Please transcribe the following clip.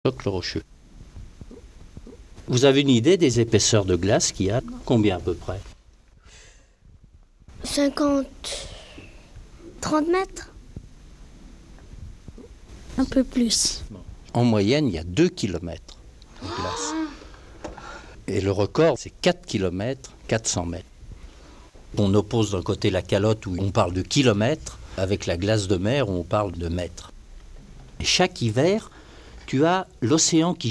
Socle rocheux. Vous avez une idée des épaisseurs de glace qu'il y a? Combien à peu près? 50, 30 mètres. Un peu plus. En moyenne, il y a 2 km de glace. Et le record, c'est 4 km, 400 mètres. On oppose d'un côté la calotte où on parle de kilomètres, avec la glace de mer où on parle de mètres. Et chaque hiver, tu as l'océan qui